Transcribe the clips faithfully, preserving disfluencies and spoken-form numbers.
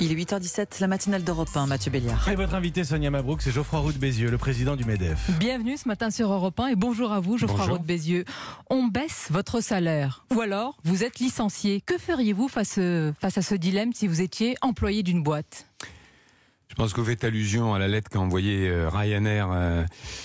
Il est huit heures dix-sept, la matinale d'Europe un, Mathieu Béliard. Et votre invité Sonia Mabrouk, c'est Geoffroy Roux de Bézieux, le président du MEDEF. Bienvenue ce matin sur Europe un et bonjour à vous Geoffroy Roux de Bézieux. On baisse votre salaire ou alors vous êtes licencié. Que feriez-vous face, face à ce dilemme si vous étiez employé d'une boîte? Je pense que vous faites allusion à la lettre qu'a envoyée euh, Ryanair euh,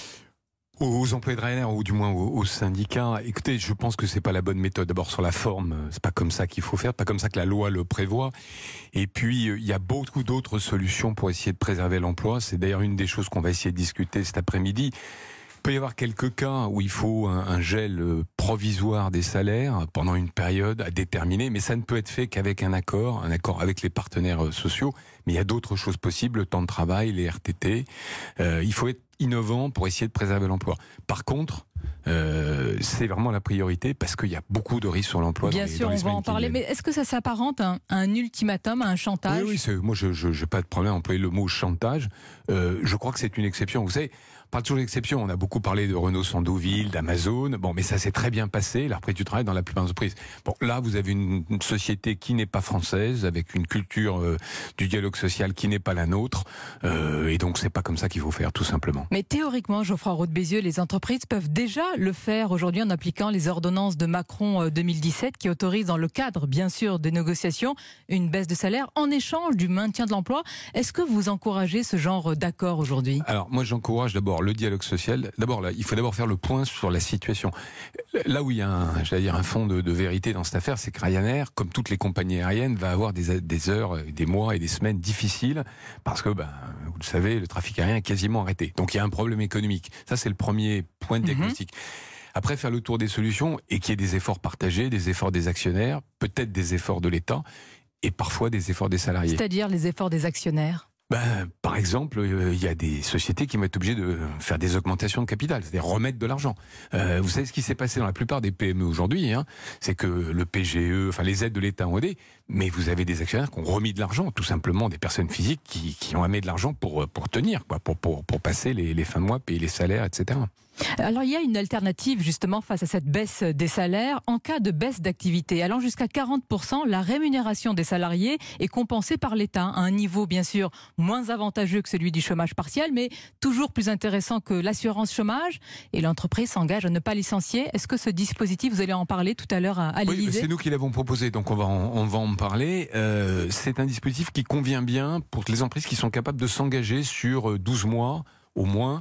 aux employés de Ryanair, ou du moins aux, aux syndicats. Écoutez, je pense que c'est pas la bonne méthode. D'abord sur la forme, c'est pas comme ça qu'il faut faire, pas comme ça que la loi le prévoit. Et puis il y a beaucoup d'autres solutions pour essayer de préserver l'emploi. C'est d'ailleurs une des choses qu'on va essayer de discuter cet après-midi. Il peut y avoir quelques cas où il faut un, un gel provisoire des salaires pendant une période à déterminer, mais ça ne peut être fait qu'avec un accord, un accord avec les partenaires sociaux. Mais il y a d'autres choses possibles, le temps de travail, les R T T. Euh, il faut être innovant pour essayer de préserver l'emploi. Par contre, euh, c'est vraiment la priorité parce qu'il y a beaucoup de risques sur l'emploi. Bien dans les, sûr, dans les on va en parler. Mais est-ce que ça s'apparente à un, à un ultimatum, à un chantage? Oui, oui, c'est, moi je n'ai pas de problème à employer le mot chantage. Euh, je crois que c'est une exception. Vous savez, on parle toujours d'exception. On a beaucoup parlé de Renault Sandouville, d'Amazon. Bon, mais ça s'est très bien passé. La reprise du travail dans la plupart des entreprises. Bon, là, vous avez une, une société qui n'est pas française, avec une culture euh, du dialogue social qui n'est pas la nôtre. Euh, et donc, c'est pas comme ça qu'il faut faire, tout simplement. Mais théoriquement, Geoffroy Roux de Bézieux, les entreprises peuvent déjà le faire aujourd'hui en appliquant les ordonnances de Macron deux mille dix-sept qui autorisent, dans le cadre, bien sûr, des négociations, une baisse de salaire en échange du maintien de l'emploi. Est-ce que vous encouragez ce genre d'accord aujourd'hui? Alors, moi, j'encourage d'abord le dialogue social. D'abord, là, il faut d'abord faire le point sur la situation. Là où il y a un, j'allais dire, un fond de, de vérité dans cette affaire, c'est que Ryanair, comme toutes les compagnies aériennes, va avoir des, des heures, des mois et des semaines difficiles parce que, ben, vous le savez, le trafic aérien est quasiment arrêté. Donc, il y a un problème économique. Ça, c'est le premier point de diagnostic. Mmh. Après, faire le tour des solutions et qu'il y ait des efforts partagés, des efforts des actionnaires, peut-être des efforts de l'État et parfois des efforts des salariés. C'est-à-dire les efforts des actionnaires? Ben, par exemple, euh, il y a des sociétés qui vont être obligées de faire des augmentations de capital, c'est-à-dire remettre de l'argent. Euh, vous savez ce qui s'est passé dans la plupart des P M E aujourd'hui, hein, c'est que le P G E, enfin les aides de l'État ont aidé, mais vous avez des actionnaires qui ont remis de l'argent, tout simplement des personnes physiques qui, qui ont amené de l'argent pour, pour tenir, quoi, pour, pour, pour passer les, les fins de mois, payer les salaires, et cetera. Alors il y a une alternative justement face à cette baisse des salaires. En cas de baisse d'activité, allant jusqu'à quarante pour cent, la rémunération des salariés est compensée par l'État à un niveau bien sûr moins avantageux que celui du chômage partiel, mais toujours plus intéressant que l'assurance chômage. Et l'entreprise s'engage à ne pas licencier. Est-ce que ce dispositif, vous allez en parler tout à l'heure à, à l'Élysée? Oui, c'est nous qui l'avons proposé, donc on va en, on va en parler. Euh, c'est un dispositif qui convient bien pour les entreprises qui sont capables de s'engager sur douze mois au moins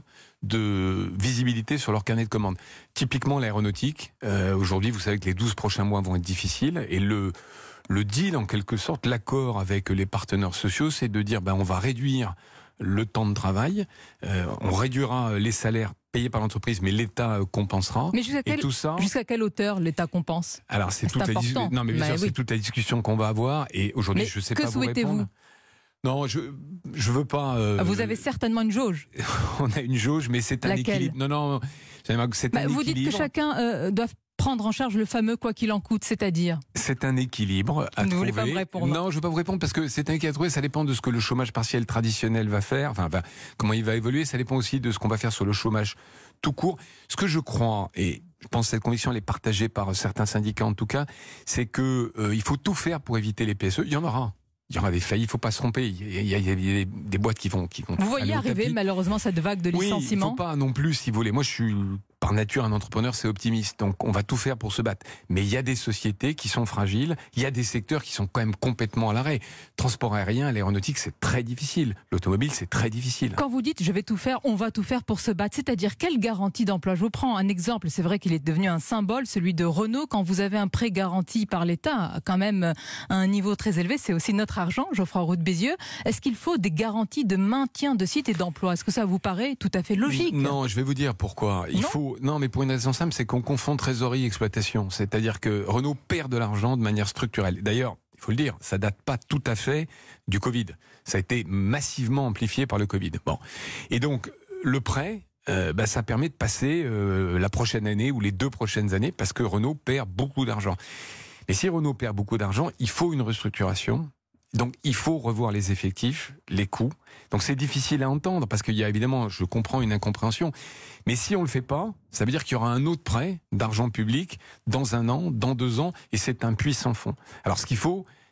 de visibilité sur leur carnet de commandes. Typiquement l'aéronautique, euh, aujourd'hui vous savez que les douze prochains mois vont être difficiles et le, le deal en quelque sorte, l'accord avec les partenaires sociaux, c'est de dire ben, on va réduire le temps de travail, euh, on réduira les salaires payés par l'entreprise, mais l'État compensera. Mais jusqu'à quelle, et tout ça, jusqu'à quelle hauteur l'État compense? Alors c'est, toute la, non, mais bien sûr, oui. c'est toute la discussion qu'on va avoir et aujourd'hui mais je ne sais pas vous répondre. Que souhaitez-vous? Non, je je veux pas. Euh, vous avez certainement une jauge. On a une jauge, mais c'est un Laquelle? équilibre. Non, non, c'est bah, un vous équilibre. Vous dites que chacun euh, doit prendre en charge le fameux quoi qu'il en coûte, c'est-à-dire? C'est un équilibre à vous trouver. Ne voulez pas me répondre? Non, je ne veux pas vous répondre parce que c'est un équilibre à trouver. Ça dépend de ce que le chômage partiel traditionnel va faire. Enfin, va, comment il va évoluer. Ça dépend aussi de ce qu'on va faire sur le chômage tout court. Ce que je crois et je pense que cette conviction elle est partagée par certains syndicats en tout cas, c'est que euh, il faut tout faire pour éviter les P S E. Il y en aura. Il y aura des faillites, il ne faut pas se tromper. Il y a, il y a des, des boîtes qui vont, qui vont. Vous voyez arriver tapis. Malheureusement cette vague de licenciements. Oui, il ne faut pas non plus, si vous voulez. Moi, je suis par nature un entrepreneur, c'est optimiste. Donc, on va tout faire pour se battre. Mais il y a des sociétés qui sont fragiles. Il y a des secteurs qui sont quand même complètement à l'arrêt. Transport aérien, l'aéronautique, c'est très difficile. L'automobile, c'est très difficile. Quand vous dites je vais tout faire, on va tout faire pour se battre, c'est-à-dire quelle garantie d'emploi? Je vous prends un exemple. C'est vrai qu'il est devenu un symbole, celui de Renault. Quand vous avez un prêt garanti par l'État, quand même à un niveau très élevé, c'est aussi notre argent, Geoffroy Roux de Bézieux. Est-ce qu'il faut des garanties de maintien de site et d'emploi? Est-ce que ça vous paraît tout à fait logique? Non, je vais vous dire pourquoi. Il non faut non, mais pour une raison simple, c'est qu'on confond trésorerie et exploitation. C'est-à-dire que Renault perd de l'argent de manière structurelle. D'ailleurs, il faut le dire, ça date pas tout à fait du Covid. Ça a été massivement amplifié par le Covid. Bon, et donc le prêt. Euh, bah, ça permet de passer euh, la prochaine année ou les deux prochaines années parce que Renault perd beaucoup d'argent. Mais si Renault perd beaucoup d'argent, il faut une restructuration. Donc il faut revoir les effectifs, les coûts. Donc c'est difficile à entendre parce qu'il y a évidemment, je comprends, une incompréhension. Mais si on le fait pas, ça veut dire qu'il y aura un autre prêt d'argent public dans un an, dans deux ans, et c'est un puits sans fond. Alors ce qu'il faut,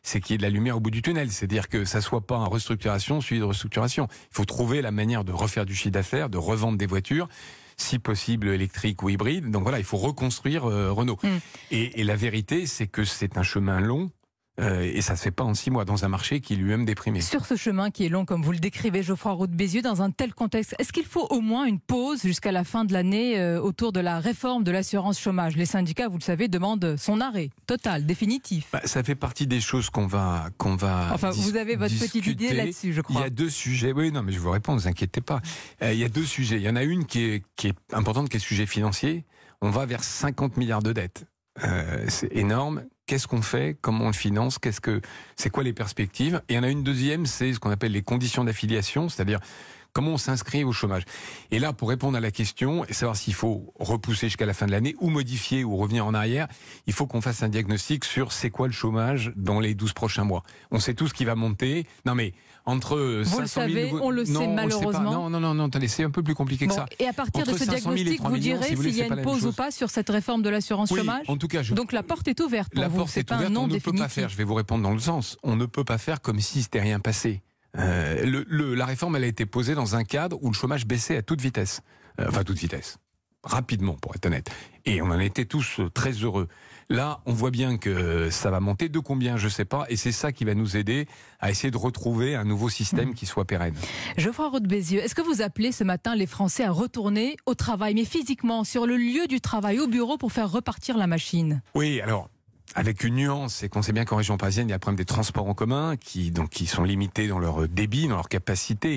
c'est qu'il y ait de la lumière au bout du tunnel. C'est-à-dire que ça soit pas en restructuration suivi de restructuration. Il faut trouver la manière de refaire du chiffre d'affaires, de revendre des voitures, si possible électriques ou hybrides. Donc voilà, il faut reconstruire euh, Renault. Mm. Et, et la vérité, c'est que c'est un chemin long. Euh, et ça se fait pas en six mois dans un marché qui est lui-même déprimé. Sur ce chemin qui est long, comme vous le décrivez, Geoffroy Roux de Bézieux, dans un tel contexte, est-ce qu'il faut au moins une pause jusqu'à la fin de l'année euh, autour de la réforme de l'assurance chômage? Les syndicats, vous le savez, demandent son arrêt total, définitif. Bah, ça fait partie des choses qu'on va qu'on va. Enfin, dis- vous avez votre discuter. petite idée là-dessus, je crois. Il y a deux sujets. Oui, non, mais je vous réponds, ne vous inquiétez pas. Euh, il y a deux sujets. Il y en a une qui est qui est importante, qui est le sujet financier. On va vers cinquante milliards de dettes. Euh, c'est énorme. Qu'est-ce qu'on fait? Comment on le finance? Qu'est-ce que, c'est quoi les perspectives? Et il y en a une deuxième, c'est ce qu'on appelle les conditions d'affiliation, c'est-à-dire comment on s'inscrit au chômage. Et là, pour répondre à la question et savoir s'il faut repousser jusqu'à la fin de l'année ou modifier ou revenir en arrière, il faut qu'on fasse un diagnostic sur c'est quoi le chômage dans les douze prochains mois. On sait tous qui va monter. Non mais entre vous le savez, nouveaux... on le non, sait on malheureusement. Le sait pas. Non, non, non, non, attendez, c'est un peu plus compliqué Bon, que ça. et à partir Entre de ce cinq cent mille et diagnostic, trois vous millions, direz si vous voulez, s'il y a c'est pas une la même pause ou chose. pas sur cette réforme de l'assurance Oui, chômage? en tout cas, je... Donc la porte est ouverte pour la vous, porte c'est est pas un ouverte, non on ne peut définitif. pas faire, je vais vous répondre dans le sens, on ne peut pas faire comme si c'était rien passé. Euh, le, le, la réforme, elle a été posée dans un cadre où le chômage baissait à toute vitesse. Euh, enfin, à toute vitesse. Rapidement, pour être honnête. Et on en était tous très heureux. Là, on voit bien que ça va monter. De combien, je ne sais pas. Et c'est ça qui va nous aider à essayer de retrouver un nouveau système mmh. qui soit pérenne. Geoffroy Roux de Bézieux, est-ce que vous appelez ce matin les Français à retourner au travail, mais physiquement, sur le lieu du travail, au bureau, pour faire repartir la machine? Oui, alors... avec une nuance, c'est qu'on sait bien qu'en région parisienne, il y a le problème des transports en commun qui, donc, qui sont limités dans leur débit, dans leur capacité.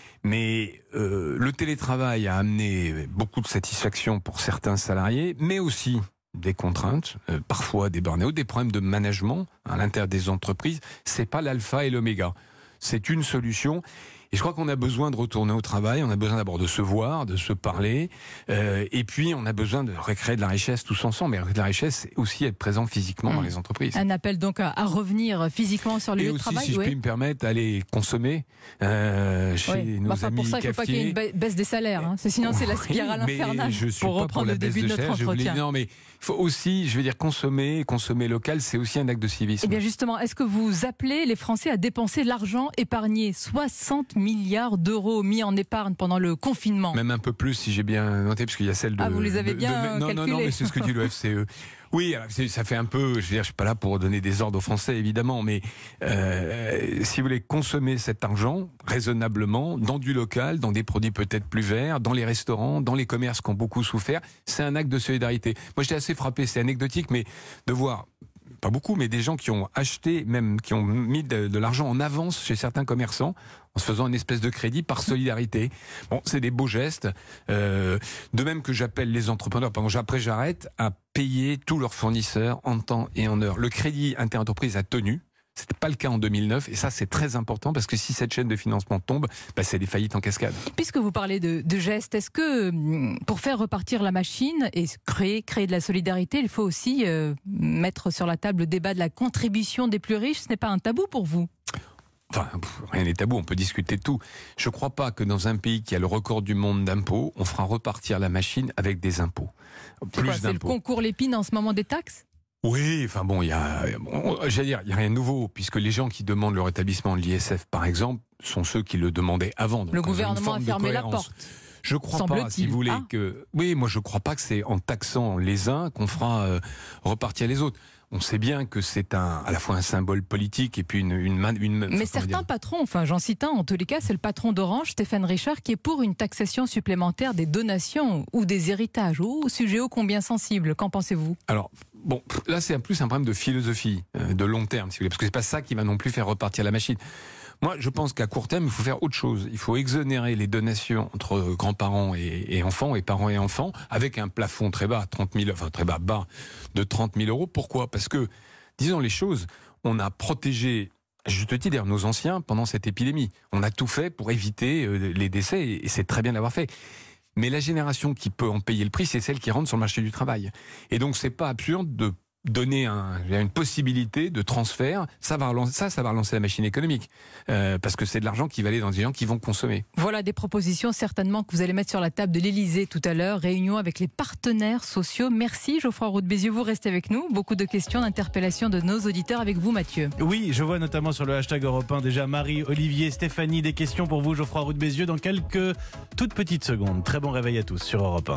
Mais euh, le télétravail a amené beaucoup de satisfaction pour certains salariés, mais aussi des contraintes, euh, parfois des burn-out, des problèmes de management à l'intérieur des entreprises. C'est pas l'alpha et l'oméga. C'est une solution. Et je crois qu'on a besoin de retourner au travail, on a besoin d'abord de se voir, de se parler, euh, et puis on a besoin de recréer de la richesse tous ensemble. Mais de la richesse, c'est aussi être présent physiquement mmh. dans les entreprises. Un appel donc à, à revenir physiquement sur le et lieu aussi, de travail. Si je oui. puis me permettre, aller consommer euh, chez oui. nos bah, enfin, amis pour ça, il ne faut pas qu'il y ait une baisse des salaires. Hein. Sinon, c'est la spirale oui, infernale. Je suis pour pas reprendre pour la le baisse début de, de notre salaire, entretien. Voulais, non, mais il faut aussi, je veux dire, consommer, consommer local, c'est aussi un acte de civisme. Eh bien justement, est-ce que vous appelez les Français à dépenser l'argent épargné? soixante milliards d'euros mis en épargne pendant le confinement. Même un peu plus, si j'ai bien noté, parce qu'il y a celle de... Ah, vous les avez de, bien de, non, calculés. non, non, mais c'est ce que dit le F C E. Oui, alors, ça fait un peu... Je veux dire, je suis pas là pour donner des ordres aux Français, évidemment, mais euh, si vous voulez consommer cet argent raisonnablement, dans du local, dans des produits peut-être plus verts, dans les restaurants, dans les commerces qui ont beaucoup souffert, c'est un acte de solidarité. Moi, j'étais assez frappé, c'est anecdotique, mais de voir... pas beaucoup, mais des gens qui ont acheté, même qui ont mis de, de l'argent en avance chez certains commerçants, en se faisant une espèce de crédit par solidarité. Bon, c'est des beaux gestes. Euh, de même que j'appelle les entrepreneurs, pardon, après j'arrête, à payer tous leurs fournisseurs en temps et en heure. Le crédit interentreprise a tenu. C'était pas le cas en deux mille neuf, et ça c'est très important parce que si cette chaîne de financement tombe, bah, c'est des faillites en cascade. Puisque vous parlez de, de gestes, est-ce que pour faire repartir la machine et créer, créer de la solidarité, il faut aussi euh, mettre sur la table le débat de la contribution des plus riches? Ce n'est pas un tabou pour vous? Enfin, rien n'est tabou, on peut discuter de tout. Je ne crois pas que dans un pays qui a le record du monde d'impôts, on fera repartir la machine avec des impôts. Plus d'impôts. C'est le concours Lépine en ce moment des taxes? Oui, enfin bon, il y a, bon, j'allais dire, il y a rien de nouveau, puisque les gens qui demandent le rétablissement de l'I S F, par exemple, sont ceux qui le demandaient avant. Donc le gouvernement a fermé la porte. Je crois pas, si vous voulez, ah. que... Oui, moi je crois pas que c'est en taxant les uns qu'on fera euh, repartir les autres. On sait bien que c'est un, à la fois un symbole politique et puis une... une, une, une Mais certains patrons, enfin j'en cite un, en tous les cas, c'est le patron d'Orange, Stéphane Richard, qui est pour une taxation supplémentaire des donations ou des héritages. Oh, sujet ô combien sensible, qu'en pensez-vous? Alors, bon, là c'est plus un problème de philosophie, euh, de long terme, si vous voulez, parce que c'est pas ça qui va non plus faire repartir la machine. Moi, je pense qu'à court terme, il faut faire autre chose. Il faut exonérer les donations entre grands-parents et, et enfants, et parents et enfants, avec un plafond très bas, trente mille, enfin très bas, bas, de trente mille euros. Pourquoi? Parce que, disons les choses, on a protégé, je te dis d'ailleurs, nos anciens pendant cette épidémie. On a tout fait pour éviter les décès, et c'est très bien d'avoir fait. Mais la génération qui peut en payer le prix, c'est celle qui rentre sur le marché du travail. Et donc, c'est pas absurde de donner un, une possibilité de transfert, ça va relancer, ça, ça va relancer la machine économique. Euh, parce que c'est de l'argent qui va aller dans des gens qui vont consommer. Voilà des propositions certainement que vous allez mettre sur la table de l'Élysée tout à l'heure. Réunion avec les partenaires sociaux. Merci Geoffroy Roux de Bézieux, vous restez avec nous. Beaucoup de questions, d'interpellations de nos auditeurs avec vous Mathieu. Oui, je vois notamment sur le hashtag Europe un déjà Marie, Olivier, Stéphanie, des questions pour vous Geoffroy Roux de Bézieux dans quelques toutes petites secondes. Très bon réveil à tous sur Europe un.